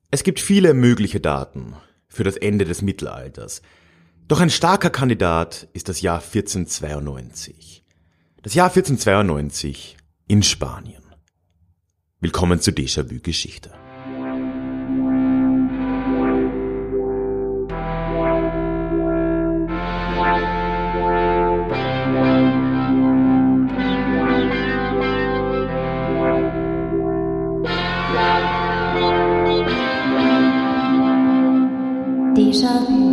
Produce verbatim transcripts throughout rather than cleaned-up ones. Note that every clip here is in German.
Es gibt viele mögliche Daten für das Ende des Mittelalters. Doch ein starker Kandidat ist das Jahr vierzehnhundertzweiundneunzig. Das Jahr vierzehnhundertzweiundneunzig in Spanien. Willkommen zu Déjà-vu Geschichte. Déjà-vu.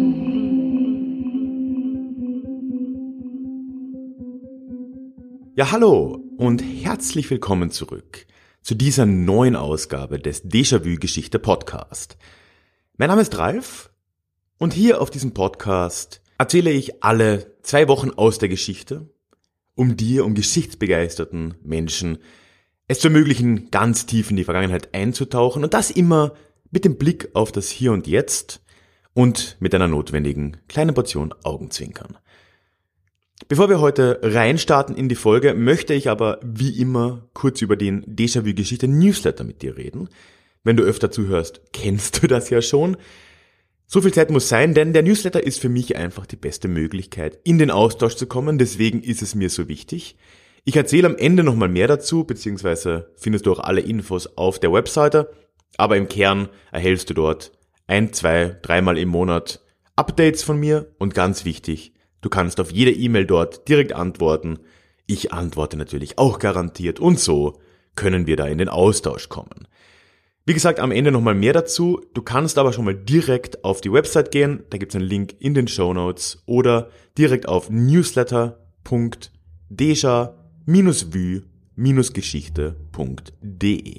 Ja, hallo und herzlich willkommen zurück zu dieser neuen Ausgabe des Déjà-vu Geschichte Podcast. Mein Name ist Ralf und hier auf diesem Podcast erzähle ich alle zwei Wochen aus der Geschichte, um dir, um geschichtsbegeisterten Menschen es zu ermöglichen, ganz tief in die Vergangenheit einzutauchen und das immer mit dem Blick auf das Hier und Jetzt und mit einer notwendigen kleinen Portion Augenzwinkern. Bevor wir heute reinstarten in die Folge, möchte ich aber wie immer kurz über den Déjà-vu Geschichte Newsletter mit dir reden. Wenn du öfter zuhörst, kennst du das ja schon. So viel Zeit muss sein, denn der Newsletter ist für mich einfach die beste Möglichkeit, in den Austausch zu kommen. Deswegen ist es mir so wichtig. Ich erzähle am Ende nochmal mehr dazu, beziehungsweise findest du auch alle Infos auf der Webseite. Aber im Kern erhältst du dort ein, zwei, dreimal im Monat Updates von mir und ganz wichtig, du kannst auf jede E-Mail dort direkt antworten. Ich antworte natürlich auch garantiert und so können wir da in den Austausch kommen. Wie gesagt, am Ende nochmal mehr dazu. Du kannst aber schon mal direkt auf die Website gehen, da gibt es einen Link in den Shownotes oder direkt auf newsletter punkt deja vu geschichte punkt de.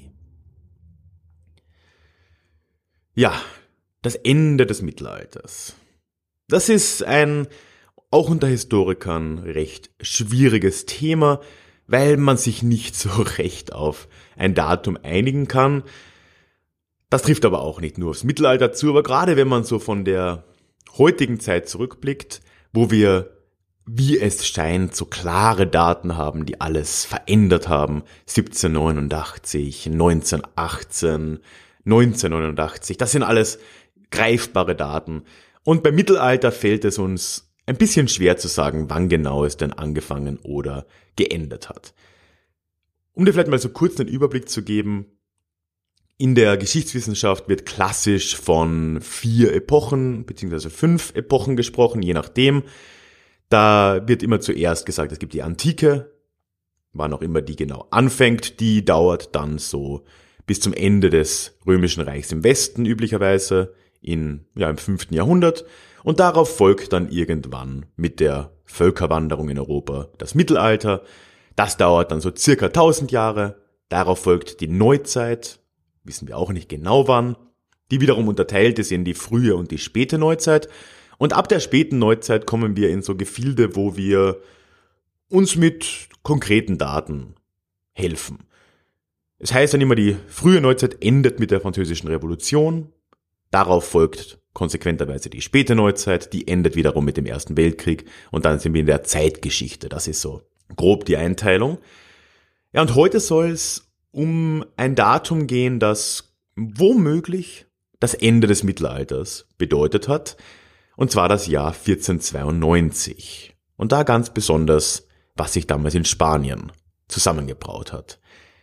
Ja, das Ende des Mittelalters. Das ist ein, auch unter Historikern, recht schwieriges Thema, weil man sich nicht so recht auf ein Datum einigen kann. Das trifft aber auch nicht nur aufs Mittelalter zu, aber gerade wenn man so von der heutigen Zeit zurückblickt, wo wir, wie es scheint, so klare Daten haben, die alles verändert haben, siebzehnhundertneunundachtzig, neunzehnhundertachtzehn, neunzehnhundertneunundachtzig, das sind alles greifbare Daten. Und beim Mittelalter fällt es uns ein bisschen schwer zu sagen, wann genau es denn angefangen oder geendet hat. Um dir vielleicht mal so kurz einen Überblick zu geben, in der Geschichtswissenschaft wird klassisch von vier Epochen bzw. fünf Epochen gesprochen, je nachdem. Da wird immer zuerst gesagt, es gibt die Antike, wann auch immer die genau anfängt, die dauert dann so bis zum Ende des Römischen Reichs im Westen üblicherweise, in, ja, im fünften Jahrhundert. Und darauf folgt dann irgendwann mit der Völkerwanderung in Europa das Mittelalter. Das dauert dann so circa tausend Jahre. Darauf folgt die Neuzeit, wissen wir auch nicht genau wann, die wiederum unterteilt ist in die frühe und die späte Neuzeit. Und ab der späten Neuzeit kommen wir in so Gefilde, wo wir uns mit konkreten Daten helfen. Es heißt dann immer, die frühe Neuzeit endet mit der Französischen Revolution. Darauf folgt konsequenterweise die späte Neuzeit, die endet wiederum mit dem Ersten Weltkrieg und dann sind wir in der Zeitgeschichte. Das ist so grob die Einteilung. Ja, und heute soll es um ein Datum gehen, das womöglich das Ende des Mittelalters bedeutet hat, und zwar das Jahr vierzehnhundertzweiundneunzig. Und da ganz besonders, was sich damals in Spanien zusammengebraut hat.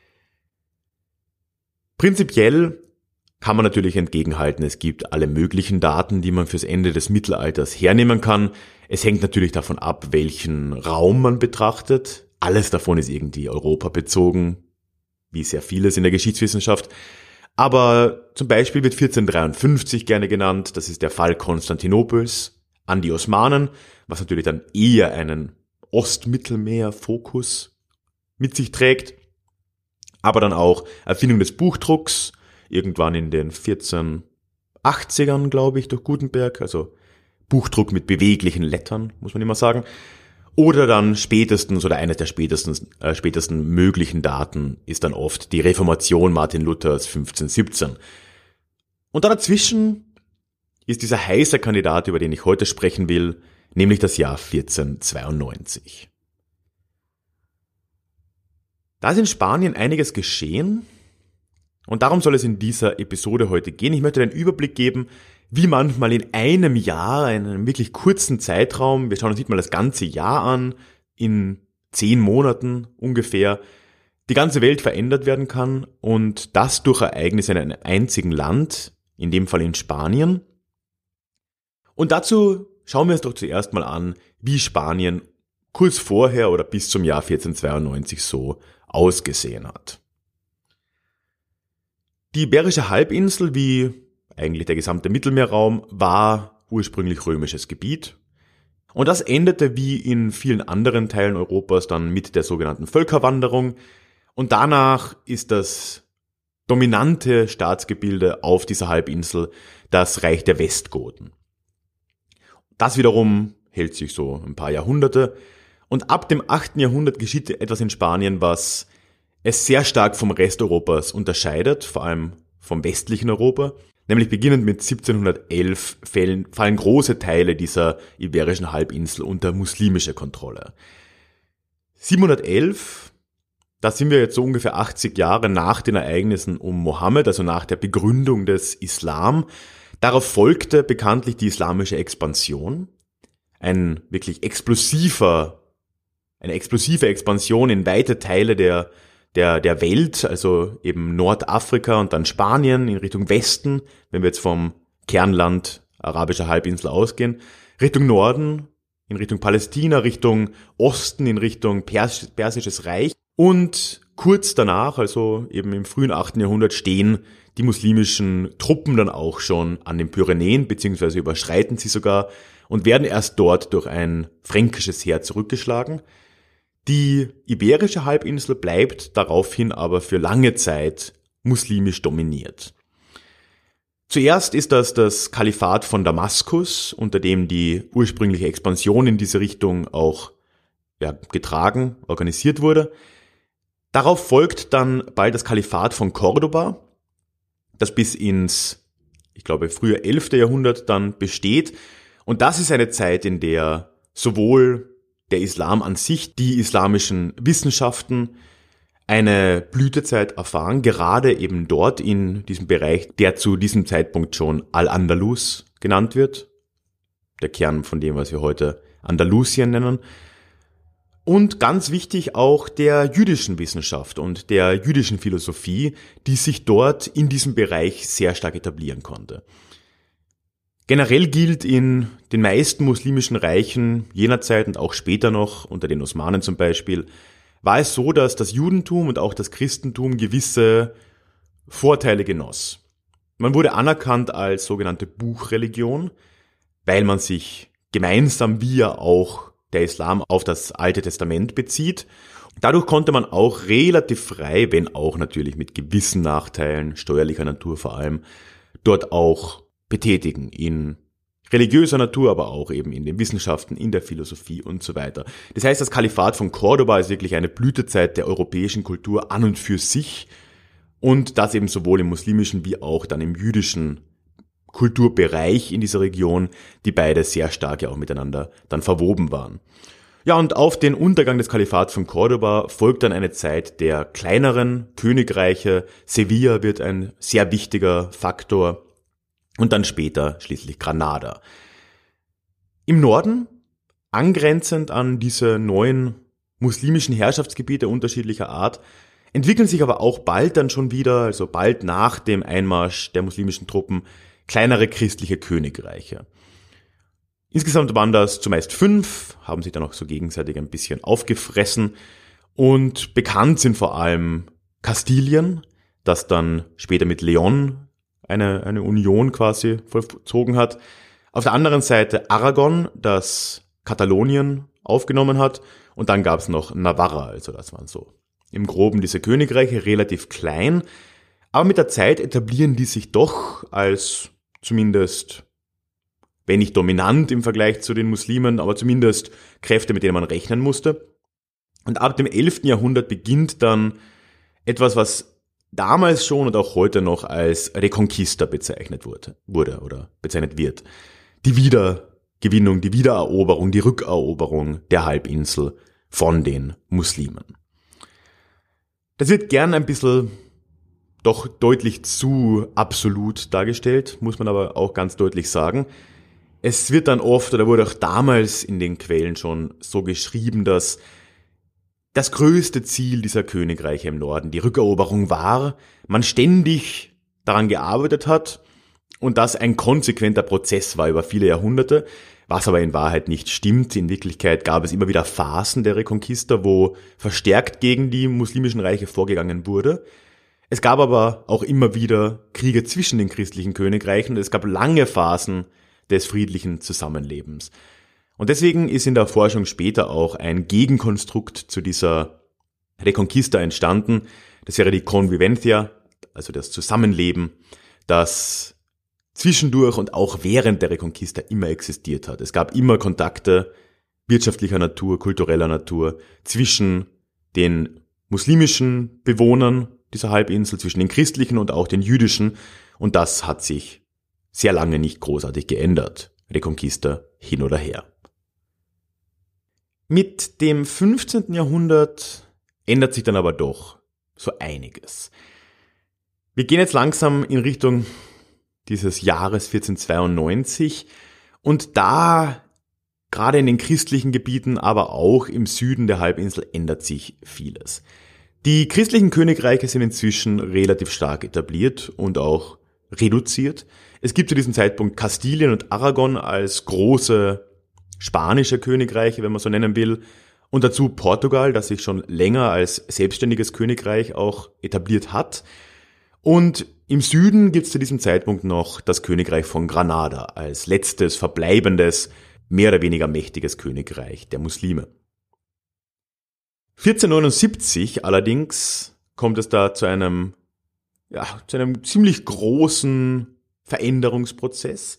Prinzipiell kann man natürlich entgegenhalten, es gibt alle möglichen Daten, die man fürs Ende des Mittelalters hernehmen kann. Es hängt natürlich davon ab, welchen Raum man betrachtet. Alles davon ist irgendwie Europa bezogen, wie sehr vieles in der Geschichtswissenschaft. Aber zum Beispiel wird vierzehnhundertdreiundfünfzig gerne genannt, das ist der Fall Konstantinopels an die Osmanen, was natürlich dann eher einen Ostmittelmeer-Fokus mit sich trägt. Aber dann auch Erfindung des Buchdrucks, irgendwann in den vierzehnhundertachtzigern, glaube ich, durch Gutenberg, also Buchdruck mit beweglichen Lettern, muss man immer sagen. Oder dann spätestens, oder eines der spätesten, äh, spätesten möglichen Daten ist dann oft die Reformation Martin Luthers fünfzehnhundertsiebzehn. Und da dazwischen ist dieser heiße Kandidat, über den ich heute sprechen will, nämlich das Jahr vierzehnhundertzweiundneunzig. Da ist in Spanien einiges geschehen. Und darum soll es in dieser Episode heute gehen. Ich möchte einen Überblick geben, wie manchmal in einem Jahr, in einem wirklich kurzen Zeitraum, wir schauen uns nicht mal das ganze Jahr an, in zehn Monaten ungefähr, die ganze Welt verändert werden kann und das durch Ereignisse in einem einzigen Land, in dem Fall in Spanien. Und dazu schauen wir uns doch zuerst mal an, wie Spanien kurz vorher oder bis zum Jahr vierzehnhundertzweiundneunzig so ausgesehen hat. Die Iberische Halbinsel, wie eigentlich der gesamte Mittelmeerraum, war ursprünglich römisches Gebiet. Und das endete wie in vielen anderen Teilen Europas dann mit der sogenannten Völkerwanderung. Und danach ist das dominante Staatsgebilde auf dieser Halbinsel das Reich der Westgoten. Das wiederum hält sich so ein paar Jahrhunderte. Und ab dem achten Jahrhundert geschieht etwas in Spanien, was es sehr stark vom Rest Europas unterscheidet, vor allem vom westlichen Europa. Nämlich beginnend mit siebzehnhundertelf fallen, fallen große Teile dieser iberischen Halbinsel unter muslimische Kontrolle. siebenhundertelf, da sind wir jetzt so ungefähr achtzig Jahre nach den Ereignissen um Mohammed, also nach der Begründung des Islam. Darauf folgte bekanntlich die islamische Expansion. Ein wirklich explosiver, eine explosive Expansion in weite Teile der Der, der Welt, also eben Nordafrika und dann Spanien in Richtung Westen, wenn wir jetzt vom Kernland arabischer Halbinsel ausgehen, Richtung Norden, in Richtung Palästina, Richtung Osten, in Richtung Pers- Persisches Reich. Und kurz danach, also eben im frühen achten Jahrhundert, stehen die muslimischen Truppen dann auch schon an den Pyrenäen, beziehungsweise überschreiten sie sogar und werden erst dort durch ein fränkisches Heer zurückgeschlagen. Die Iberische Halbinsel bleibt daraufhin aber für lange Zeit muslimisch dominiert. Zuerst ist das das Kalifat von Damaskus, unter dem die ursprüngliche Expansion in diese Richtung auch ja, getragen, organisiert wurde. Darauf folgt dann bald das Kalifat von Cordoba, das bis ins, ich glaube, frühe elfte Jahrhundert dann besteht. Und das ist eine Zeit, in der sowohl der Islam an sich, die islamischen Wissenschaften eine Blütezeit erfahren, gerade eben dort in diesem Bereich, der zu diesem Zeitpunkt schon Al-Andalus genannt wird, der Kern von dem, was wir heute Andalusien nennen. Und ganz wichtig auch der jüdischen Wissenschaft und der jüdischen Philosophie, die sich dort in diesem Bereich sehr stark etablieren konnte. Generell gilt in den meisten muslimischen Reichen jener Zeit und auch später noch, unter den Osmanen zum Beispiel, war es so, dass das Judentum und auch das Christentum gewisse Vorteile genoss. Man wurde anerkannt als sogenannte Buchreligion, weil man sich gemeinsam wie ja auch der Islam auf das Alte Testament bezieht. Dadurch konnte man auch relativ frei, wenn auch natürlich mit gewissen Nachteilen, steuerlicher Natur vor allem, dort auch betätigen, in religiöser Natur, aber auch eben in den Wissenschaften, in der Philosophie und so weiter. Das heißt, das Kalifat von Cordoba ist wirklich eine Blütezeit der europäischen Kultur an und für sich und das eben sowohl im muslimischen wie auch dann im jüdischen Kulturbereich in dieser Region, die beide sehr stark ja auch miteinander dann verwoben waren. Ja, und auf den Untergang des Kalifats von Cordoba folgt dann eine Zeit der kleineren Königreiche. Sevilla wird ein sehr wichtiger Faktor. Und dann später schließlich Granada. Im Norden, angrenzend an diese neuen muslimischen Herrschaftsgebiete unterschiedlicher Art, entwickeln sich aber auch bald dann schon wieder, also bald nach dem Einmarsch der muslimischen Truppen, kleinere christliche Königreiche. Insgesamt waren das zumeist fünf, haben sich dann auch so gegenseitig ein bisschen aufgefressen und bekannt sind vor allem Kastilien, das dann später mit Leon Eine, eine Union quasi vollzogen hat. Auf der anderen Seite Aragon, das Katalonien aufgenommen hat. Und dann gab es noch Navarra, also das waren so im Groben diese Königreiche, relativ klein. Aber mit der Zeit etablieren die sich doch als zumindest, wenn nicht dominant im Vergleich zu den Muslimen, aber zumindest Kräfte, mit denen man rechnen musste. Und ab dem elften Jahrhundert beginnt dann etwas, was damals schon und auch heute noch als Reconquista bezeichnet wurde, wurde oder bezeichnet wird. Die Wiedergewinnung, die Wiedereroberung, die Rückeroberung der Halbinsel von den Muslimen. Das wird gern ein bisschen doch deutlich zu absolut dargestellt, muss man aber auch ganz deutlich sagen. Es wird dann oft, oder wurde auch damals in den Quellen schon so geschrieben, dass das größte Ziel dieser Königreiche im Norden die Rückeroberung war, man ständig daran gearbeitet hat und das ein konsequenter Prozess war über viele Jahrhunderte, was aber in Wahrheit nicht stimmt. In Wirklichkeit gab es immer wieder Phasen der Reconquista, wo verstärkt gegen die muslimischen Reiche vorgegangen wurde. Es gab aber auch immer wieder Kriege zwischen den christlichen Königreichen und es gab lange Phasen des friedlichen Zusammenlebens. Und deswegen ist in der Forschung später auch ein Gegenkonstrukt zu dieser Reconquista entstanden. Das wäre die Convivencia, also das Zusammenleben, das zwischendurch und auch während der Reconquista immer existiert hat. Es gab immer Kontakte wirtschaftlicher Natur, kultureller Natur zwischen den muslimischen Bewohnern dieser Halbinsel, zwischen den christlichen und auch den jüdischen. Und das hat sich sehr lange nicht großartig geändert. Reconquista hin oder her. Mit dem fünfzehnten Jahrhundert ändert sich dann aber doch so einiges. Wir gehen jetzt langsam in Richtung dieses Jahres vierzehnhundertzweiundneunzig und da, gerade in den christlichen Gebieten, aber auch im Süden der Halbinsel, ändert sich vieles. Die christlichen Königreiche sind inzwischen relativ stark etabliert und auch reduziert. Es gibt zu diesem Zeitpunkt Kastilien und Aragon als große spanische Königreiche, wenn man so nennen will, und dazu Portugal, das sich schon länger als selbstständiges Königreich auch etabliert hat. Und im Süden gibt es zu diesem Zeitpunkt noch das Königreich von Granada als letztes verbleibendes, mehr oder weniger mächtiges Königreich der Muslime. vierzehnhundertneunundsiebzig allerdings kommt es da zu einem, ja, zu einem ziemlich großen Veränderungsprozess,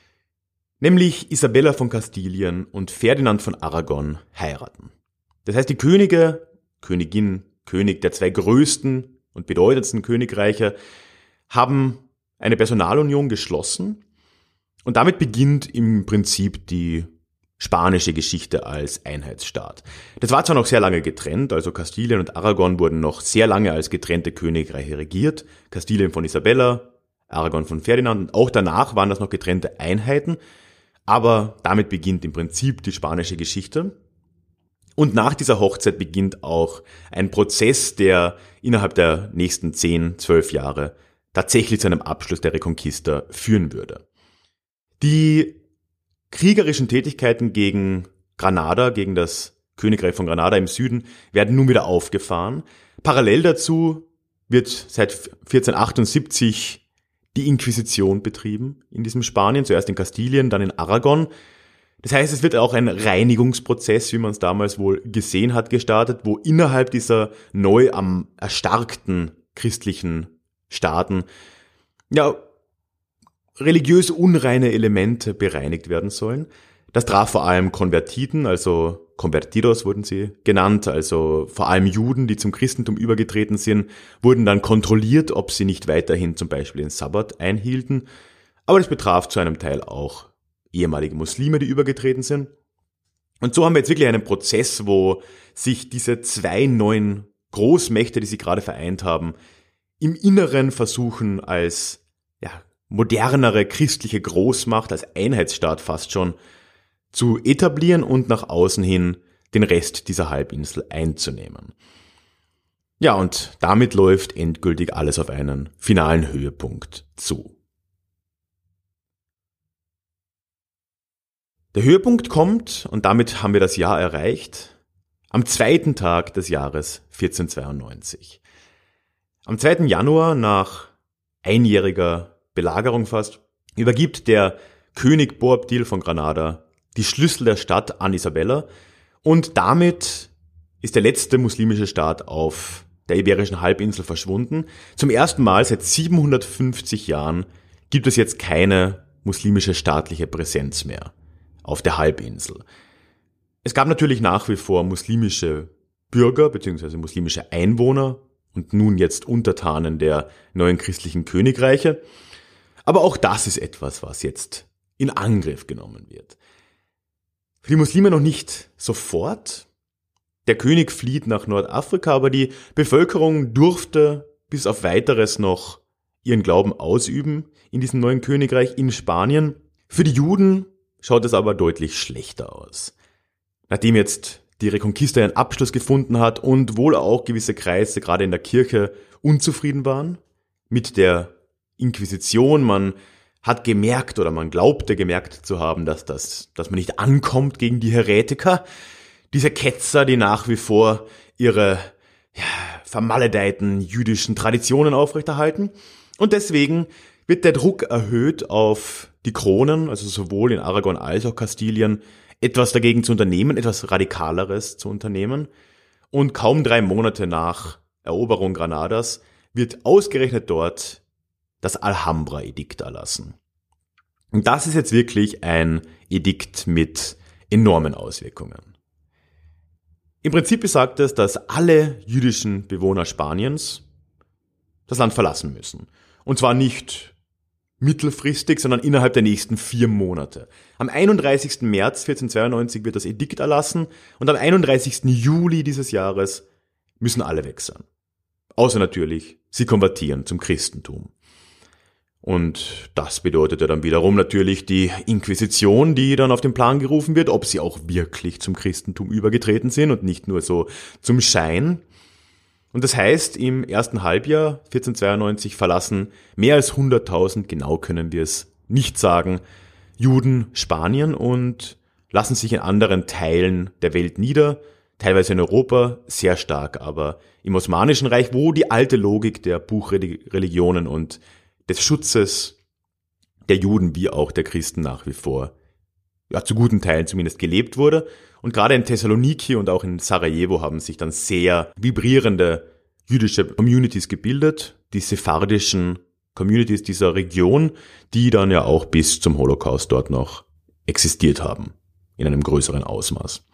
nämlich Isabella von Kastilien und Ferdinand von Aragon heiraten. Das heißt, die Könige, Königin, König der zwei größten und bedeutendsten Königreiche haben eine Personalunion geschlossen und damit beginnt im Prinzip die spanische Geschichte als Einheitsstaat. Das war zwar noch sehr lange getrennt, also Kastilien und Aragon wurden noch sehr lange als getrennte Königreiche regiert, Kastilien von Isabella, Aragon von Ferdinand und auch danach waren das noch getrennte Einheiten, aber damit beginnt im Prinzip die spanische Geschichte. Und nach dieser Hochzeit beginnt auch ein Prozess, der innerhalb der nächsten zehn, zwölf Jahre tatsächlich zu einem Abschluss der Reconquista führen würde. Die kriegerischen Tätigkeiten gegen Granada, gegen das Königreich von Granada im Süden, werden nun wieder aufgefahren. Parallel dazu wird seit vierzehnhundertachtundsiebzig die Inquisition betrieben in diesem Spanien, zuerst in Kastilien, dann in Aragon. Das heißt, es wird auch ein Reinigungsprozess, wie man es damals wohl gesehen hat, gestartet, wo innerhalb dieser neu am erstarkten christlichen Staaten ja religiös unreine Elemente bereinigt werden sollen. Das traf vor allem Konvertiten, also Convertidos wurden sie genannt, also vor allem Juden, die zum Christentum übergetreten sind, wurden dann kontrolliert, ob sie nicht weiterhin zum Beispiel den Sabbat einhielten. Aber das betraf zu einem Teil auch ehemalige Muslime, die übergetreten sind. Und so haben wir jetzt wirklich einen Prozess, wo sich diese zwei neuen Großmächte, die sie gerade vereint haben, im Inneren versuchen, als ja, modernere christliche Großmacht, als Einheitsstaat fast schon, zu etablieren und nach außen hin den Rest dieser Halbinsel einzunehmen. Ja, und damit läuft endgültig alles auf einen finalen Höhepunkt zu. Der Höhepunkt kommt, und damit haben wir das Jahr erreicht, am zweiten Tag des Jahres vierzehnhundertzweiundneunzig. Am zweiten Januar, nach einjähriger Belagerung fast, übergibt der König Boabdil von Granada die Schlüssel der Stadt an Isabella und damit ist der letzte muslimische Staat auf der Iberischen Halbinsel verschwunden. Zum ersten Mal seit siebenhundertfünfzig Jahren gibt es jetzt keine muslimische staatliche Präsenz mehr auf der Halbinsel. Es gab natürlich nach wie vor muslimische Bürger bzw. muslimische Einwohner und nun jetzt Untertanen der neuen christlichen Königreiche. Aber auch das ist etwas, was jetzt in Angriff genommen wird. Für die Muslime noch nicht sofort. Der König flieht nach Nordafrika, aber die Bevölkerung durfte bis auf weiteres noch ihren Glauben ausüben in diesem neuen Königreich in Spanien. Für die Juden schaut es aber deutlich schlechter aus. Nachdem jetzt die Reconquista einen Abschluss gefunden hat und wohl auch gewisse Kreise gerade in der Kirche unzufrieden waren mit der Inquisition, man hat gemerkt oder man glaubte gemerkt zu haben, dass das, dass man nicht ankommt gegen die Heretiker, diese Ketzer, die nach wie vor ihre ja, vermaledeiten jüdischen Traditionen aufrechterhalten. Und deswegen wird der Druck erhöht auf die Kronen, also sowohl in Aragon als auch Kastilien, etwas dagegen zu unternehmen, etwas Radikaleres zu unternehmen. Und kaum drei Monate nach Eroberung Granadas wird ausgerechnet dort das Alhambra-Edikt erlassen. Und das ist jetzt wirklich ein Edikt mit enormen Auswirkungen. Im Prinzip besagt es, dass alle jüdischen Bewohner Spaniens das Land verlassen müssen. Und zwar nicht mittelfristig, sondern innerhalb der nächsten vier Monate. Am einunddreißigsten März vierzehnhundertzweiundneunzig wird das Edikt erlassen und am einunddreißigsten Juli dieses Jahres müssen alle weg sein. Außer natürlich, sie konvertieren zum Christentum. Und das bedeutete dann wiederum natürlich die Inquisition, die dann auf den Plan gerufen wird, ob sie auch wirklich zum Christentum übergetreten sind und nicht nur so zum Schein. Und das heißt, im ersten Halbjahr vierzehnhundertzweiundneunzig verlassen mehr als hunderttausend, genau können wir es nicht sagen, Juden Spanien und lassen sich in anderen Teilen der Welt nieder, teilweise in Europa, sehr stark, aber im Osmanischen Reich, wo die alte Logik der Buchreligionen und des Schutzes der Juden wie auch der Christen nach wie vor, ja, zu guten Teilen zumindest gelebt wurde. Und gerade in Thessaloniki und auch in Sarajevo haben sich dann sehr vibrierende jüdische Communities gebildet, die sephardischen Communities dieser Region, die dann ja auch bis zum Holocaust dort noch existiert haben, in einem größeren Ausmaß.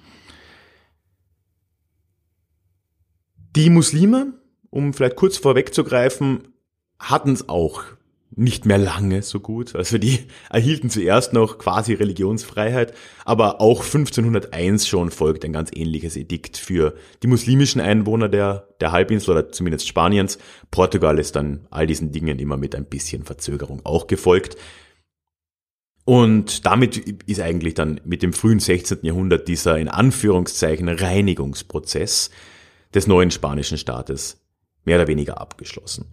Die Muslime, um vielleicht kurz vorwegzugreifen, hatten es auch nicht mehr lange so gut. Also die erhielten zuerst noch quasi Religionsfreiheit, aber auch fünfzehnhunderteins schon folgt ein ganz ähnliches Edikt für die muslimischen Einwohner der, der Halbinsel oder zumindest Spaniens. Portugal ist dann all diesen Dingen immer mit ein bisschen Verzögerung auch gefolgt. Und damit ist eigentlich dann mit dem frühen sechzehnten Jahrhundert dieser in Anführungszeichen Reinigungsprozess des neuen spanischen Staates mehr oder weniger abgeschlossen.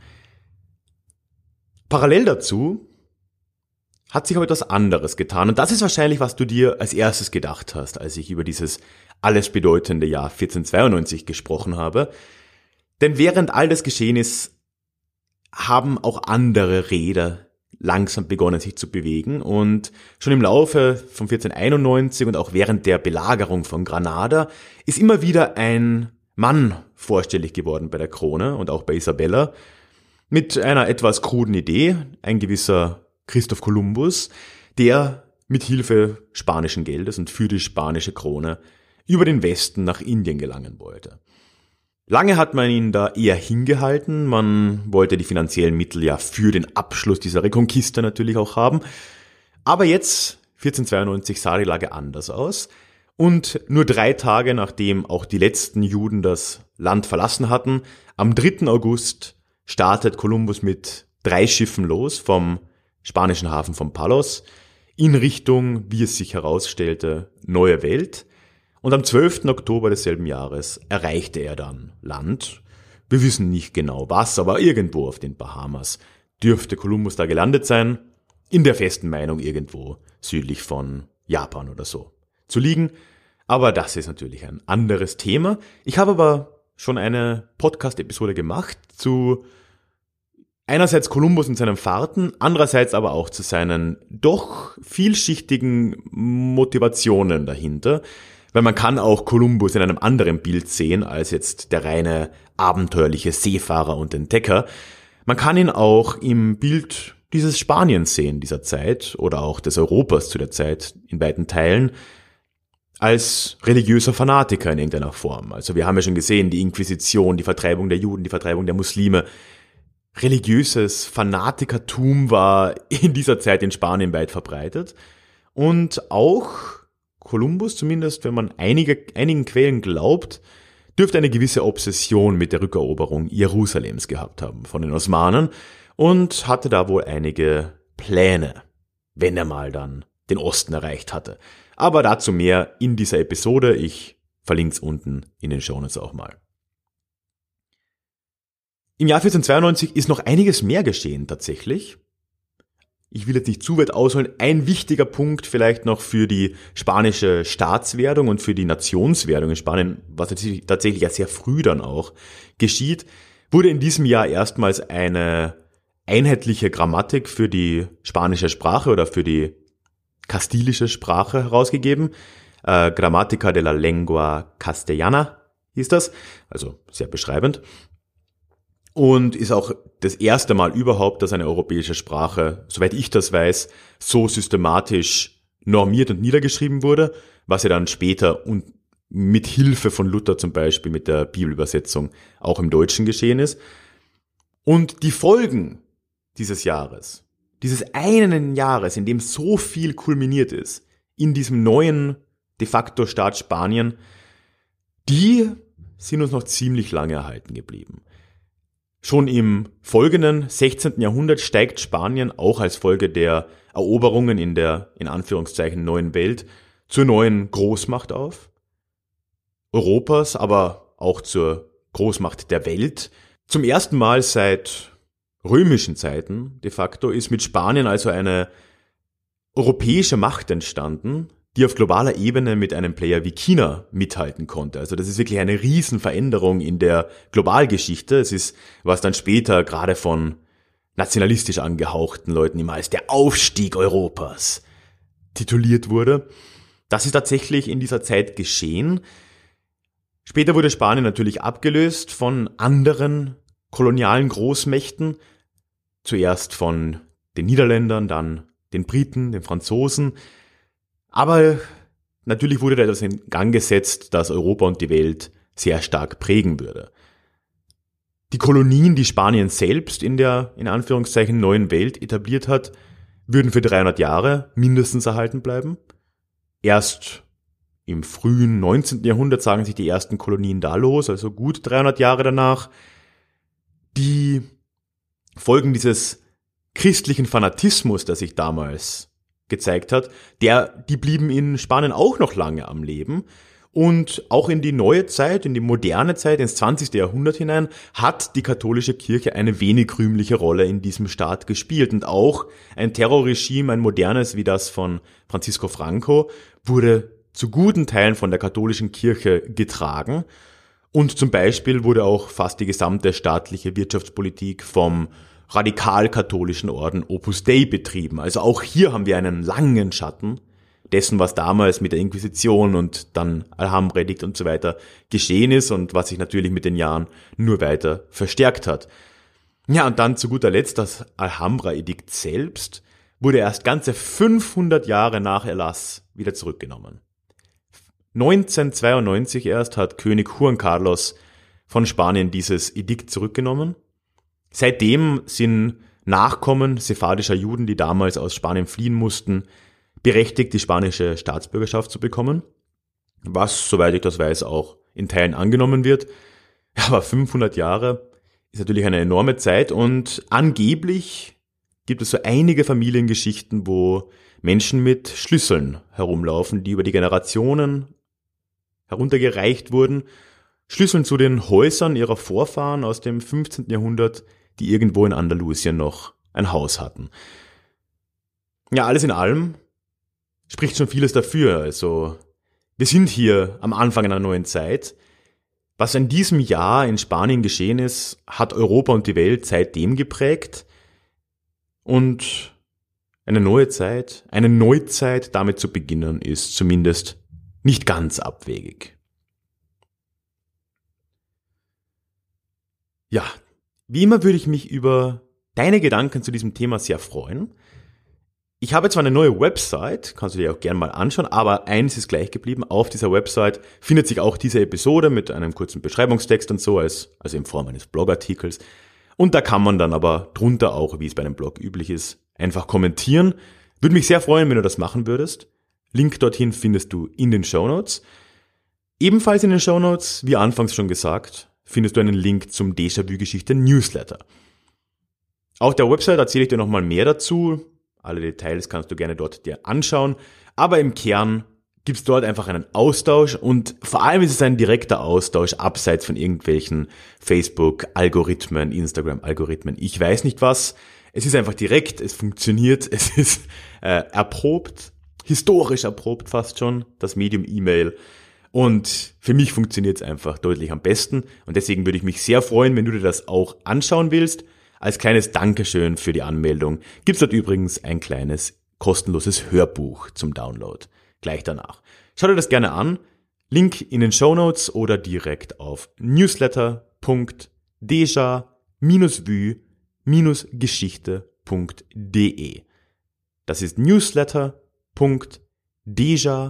Parallel dazu hat sich aber etwas anderes getan. Und das ist wahrscheinlich, was du dir als erstes gedacht hast, als ich über dieses alles bedeutende Jahr vierzehnhundertzweiundneunzig gesprochen habe. Denn während all das geschehen ist, haben auch andere Räder langsam begonnen, sich zu bewegen. Und schon im Laufe von vierzehnhunderteinundneunzig und auch während der Belagerung von Granada ist immer wieder ein Mann vorstellig geworden bei der Krone und auch bei Isabella, mit einer etwas kruden Idee, ein gewisser Christoph Kolumbus, der mit Hilfe spanischen Geldes und für die spanische Krone über den Westen nach Indien gelangen wollte. Lange hat man ihn da eher hingehalten, man wollte die finanziellen Mittel ja für den Abschluss dieser Reconquista natürlich auch haben, aber jetzt, vierzehnhundertzweiundneunzig, sah die Lage anders aus und nur drei Tage nachdem auch die letzten Juden das Land verlassen hatten, am dritten August startet Kolumbus mit drei Schiffen los vom spanischen Hafen von Palos in Richtung, wie es sich herausstellte, Neue Welt. Und am zwölften Oktober desselben Jahres erreichte er dann Land. Wir wissen nicht genau was, aber irgendwo auf den Bahamas dürfte Kolumbus da gelandet sein, in der festen Meinung irgendwo südlich von Japan oder so zu liegen. Aber das ist natürlich ein anderes Thema. Ich habe aber schon eine Podcast-Episode gemacht zu einerseits Kolumbus und seinen Fahrten, andererseits aber auch zu seinen doch vielschichtigen Motivationen dahinter, weil man kann auch Kolumbus in einem anderen Bild sehen als jetzt der reine abenteuerliche Seefahrer und Entdecker. Man kann ihn auch im Bild dieses Spaniens sehen dieser Zeit oder auch des Europas zu der Zeit in weiten Teilen, als religiöser Fanatiker in irgendeiner Form. Also wir haben ja schon gesehen, die Inquisition, die Vertreibung der Juden, die Vertreibung der Muslime. Religiöses Fanatikertum war in dieser Zeit in Spanien weit verbreitet. Und auch Kolumbus, zumindest wenn man einige, einigen Quellen glaubt, dürfte eine gewisse Obsession mit der Rückeroberung Jerusalems gehabt haben von den Osmanen und hatte da wohl einige Pläne, wenn er mal dann den Osten erreicht hatte. Aber dazu mehr in dieser Episode. Ich verlinke es unten in den Shownotes auch mal. Im Jahr vierzehnhundertzweiundneunzig ist noch einiges mehr geschehen tatsächlich. Ich will jetzt nicht zu weit ausholen. Ein wichtiger Punkt vielleicht noch für die spanische Staatswerdung und für die Nationswerdung in Spanien, was tatsächlich, tatsächlich ja sehr früh dann auch geschieht, wurde in diesem Jahr erstmals eine einheitliche Grammatik für die spanische Sprache oder für die kastilische Sprache herausgegeben. Äh, Gramática de la Lengua Castellana hieß das, also sehr beschreibend. Und ist auch das erste Mal überhaupt, dass eine europäische Sprache, soweit ich das weiß, so systematisch normiert und niedergeschrieben wurde, was ja dann später und mit Hilfe von Luther zum Beispiel mit der Bibelübersetzung auch im Deutschen geschehen ist. Und die Folgen dieses Jahres, dieses einen Jahres, in dem so viel kulminiert ist, in diesem neuen de facto Staat Spanien, die sind uns noch ziemlich lange erhalten geblieben. Schon im folgenden sechzehnten Jahrhundert steigt Spanien auch als Folge der Eroberungen in der, in Anführungszeichen, neuen Welt zur neuen Großmacht auf. Europas, aber auch zur Großmacht der Welt. Zum ersten Mal seit römischen Zeiten de facto ist mit Spanien also eine europäische Macht entstanden, die auf globaler Ebene mit einem Player wie China mithalten konnte. Also das ist wirklich eine Riesenveränderung in der Globalgeschichte. Es ist, was dann später gerade von nationalistisch angehauchten Leuten immer als der Aufstieg Europas tituliert wurde. Das ist tatsächlich in dieser Zeit geschehen. Später wurde Spanien natürlich abgelöst von anderen kolonialen Großmächten. Zuerst von den Niederländern, dann den Briten, den Franzosen. Aber natürlich wurde da etwas in Gang gesetzt, das Europa und die Welt sehr stark prägen würde. Die Kolonien, die Spanien selbst in der, in Anführungszeichen, neuen Welt etabliert hat, würden für dreihundert Jahre mindestens erhalten bleiben. Erst im frühen neunzehnten Jahrhundert sagen sich die ersten Kolonien da los, also gut dreihundert Jahre danach. Die Folgen dieses christlichen Fanatismus, der sich damals gezeigt hat, der, die blieben in Spanien auch noch lange am Leben. Und auch in die neue Zeit, in die moderne Zeit, ins zwanzigste Jahrhundert hinein, hat die katholische Kirche eine wenig rühmliche Rolle in diesem Staat gespielt. Und auch ein Terrorregime, ein modernes wie das von Francisco Franco, wurde zu guten Teilen von der katholischen Kirche getragen. Und zum Beispiel wurde auch fast die gesamte staatliche Wirtschaftspolitik vom radikal-katholischen Orden Opus Dei betrieben. Also auch hier haben wir einen langen Schatten dessen, was damals mit der Inquisition und dann Alhambra-Edikt und so weiter geschehen ist und was sich natürlich mit den Jahren nur weiter verstärkt hat. Ja, und dann zu guter Letzt das Alhambra-Edikt selbst wurde erst ganze fünfhundert Jahre nach Erlass wieder zurückgenommen. neunzehnhundertzweiundneunzig erst hat König Juan Carlos von Spanien dieses Edikt zurückgenommen. Seitdem sind Nachkommen sephardischer Juden, die damals aus Spanien fliehen mussten, berechtigt, die spanische Staatsbürgerschaft zu bekommen, was, soweit ich das weiß, auch in Teilen angenommen wird. Aber fünfhundert Jahre ist natürlich eine enorme Zeit und angeblich gibt es so einige Familiengeschichten, wo Menschen mit Schlüsseln herumlaufen, die über die Generationen heruntergereicht wurden. Schlüsseln zu den Häusern ihrer Vorfahren aus dem fünfzehnten Jahrhundert, die irgendwo in Andalusien noch ein Haus hatten. Ja, alles in allem spricht schon vieles dafür. Also, wir sind hier am Anfang einer neuen Zeit. Was in diesem Jahr in Spanien geschehen ist, hat Europa und die Welt seitdem geprägt. Und eine neue Zeit, eine Neuzeit damit zu beginnen, ist zumindest nicht ganz abwegig. Ja, wie immer würde ich mich über deine Gedanken zu diesem Thema sehr freuen. Ich habe zwar eine neue Website, kannst du dir auch gerne mal anschauen, aber eins ist gleich geblieben. Auf dieser Website findet sich auch diese Episode mit einem kurzen Beschreibungstext und so, als, also in Form eines Blogartikels. Und da kann man dann aber drunter auch, wie es bei einem Blog üblich ist, einfach kommentieren. Würde mich sehr freuen, wenn du das machen würdest. Link dorthin findest du in den Shownotes. Ebenfalls in den Shownotes, wie anfangs schon gesagt, findest du einen Link zum Déjà-vu-Geschichte-Newsletter. Auf der Website erzähle ich dir nochmal mehr dazu. Alle Details kannst du gerne dort dir anschauen. Aber im Kern gibt es dort einfach einen Austausch und vor allem ist es ein direkter Austausch abseits von irgendwelchen Facebook-Algorithmen, Instagram-Algorithmen. Ich weiß nicht was. Es ist einfach direkt, es funktioniert, es ist äh, erprobt, historisch erprobt fast schon, das Medium E-Mail. Und für mich funktioniert es einfach deutlich am besten. Und deswegen würde ich mich sehr freuen, wenn du dir das auch anschauen willst. Als kleines Dankeschön für die Anmeldung gibt es dort übrigens ein kleines kostenloses Hörbuch zum Download. Gleich danach. Schau dir das gerne an. Link in den Shownotes oder direkt auf newsletter punkt deja vu geschichte punkt de. Das ist newsletter punkt deja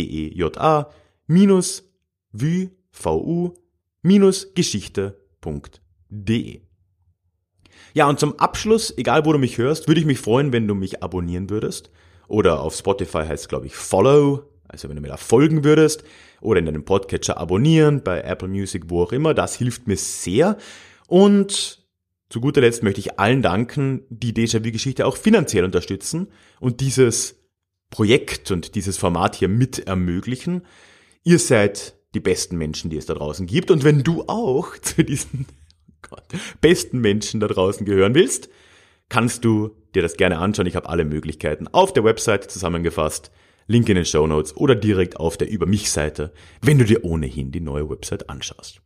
vu geschichte punkt de. Ja, und zum Abschluss, egal wo du mich hörst, würde ich mich freuen, wenn du mich abonnieren würdest. Oder auf Spotify heißt es, glaube ich, Follow, also wenn du mir da folgen würdest. Oder in deinem Podcatcher abonnieren, bei Apple Music, wo auch immer. Das hilft mir sehr. Und zu guter Letzt möchte ich allen danken, die Déjà-vu-Geschichte auch finanziell unterstützen und dieses Projekt und dieses Format hier mit ermöglichen. Ihr seid die besten Menschen, die es da draußen gibt. Und wenn du auch zu diesen Gott, besten Menschen da draußen gehören willst, kannst du dir das gerne anschauen. Ich habe alle Möglichkeiten auf der Website zusammengefasst, Link in den Shownotes oder direkt auf der Über mich-Seite, wenn du dir ohnehin die neue Website anschaust.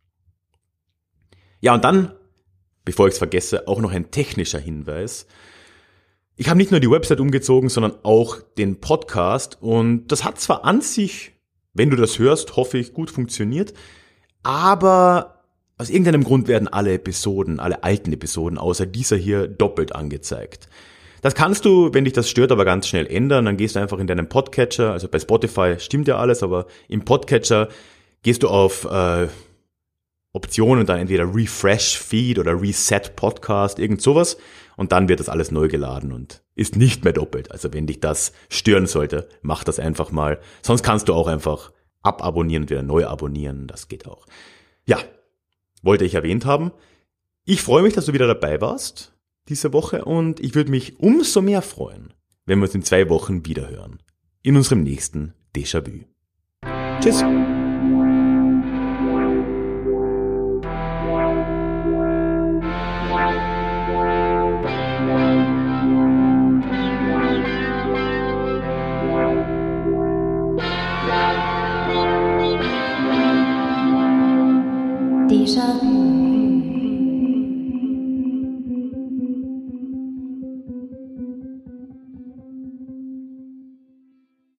Ja, und dann, bevor ich es vergesse, auch noch ein technischer Hinweis. Ich habe nicht nur die Website umgezogen, sondern auch den Podcast und das hat zwar an sich, wenn du das hörst, hoffe ich, gut funktioniert, aber aus irgendeinem Grund werden alle Episoden, alle alten Episoden außer dieser hier doppelt angezeigt. Das kannst du, wenn dich das stört, aber ganz schnell ändern. Dann gehst du einfach in deinen Podcatcher, also bei Spotify stimmt ja alles, aber im Podcatcher gehst du auf äh, Optionen, dann entweder Refresh Feed oder Reset Podcast, irgend sowas und dann wird das alles neu geladen und ist nicht mehr doppelt. Also wenn dich das stören sollte, mach das einfach mal. Sonst kannst du auch einfach ababonnieren und wieder neu abonnieren, das geht auch. Ja, wollte ich erwähnt haben. Ich freue mich, dass du wieder dabei warst diese Woche und ich würde mich umso mehr freuen, wenn wir uns in zwei Wochen wiederhören. In unserem nächsten Déjà-vu. Tschüss. Déjà vu.